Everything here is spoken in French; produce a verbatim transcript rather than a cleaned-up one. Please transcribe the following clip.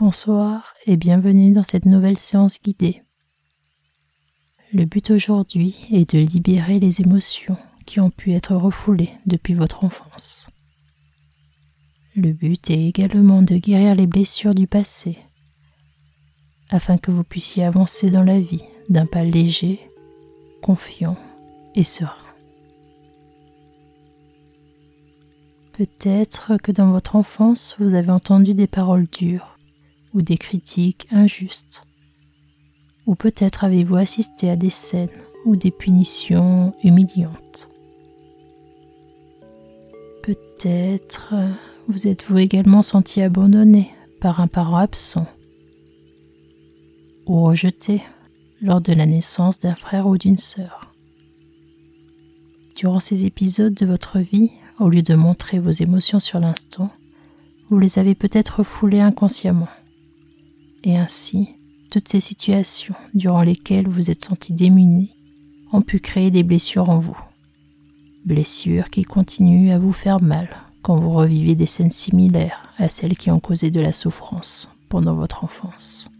Bonsoir et bienvenue dans cette nouvelle séance guidée. Le but aujourd'hui est de libérer les émotions qui ont pu être refoulées depuis votre enfance. Le but est également de guérir les blessures du passé afin que vous puissiez avancer dans la vie d'un pas léger, confiant et serein. Peut-être que dans votre enfance, vous avez entendu des paroles dures ou des critiques injustes, ou peut-être avez-vous assisté à des scènes ou des punitions humiliantes. Peut-être vous êtes-vous également senti abandonné par un parent absent ou rejeté lors de la naissance d'un frère ou d'une sœur. Durant ces épisodes de votre vie, au lieu de montrer vos émotions sur l'instant, vous les avez peut-être refoulées inconsciemment. Et ainsi, toutes ces situations durant lesquelles vous êtes senti démuni ont pu créer des blessures en vous. Blessures qui continuent à vous faire mal quand vous revivez des scènes similaires à celles qui ont causé de la souffrance pendant votre enfance.